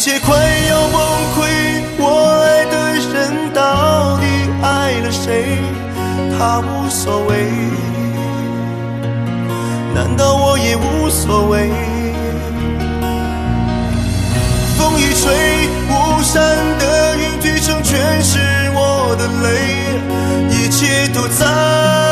界快要崩溃，我爱的人到底爱了谁？他无所谓，难道我也无所谓？风一吹，巫山的云聚成全是我的泪，一切都在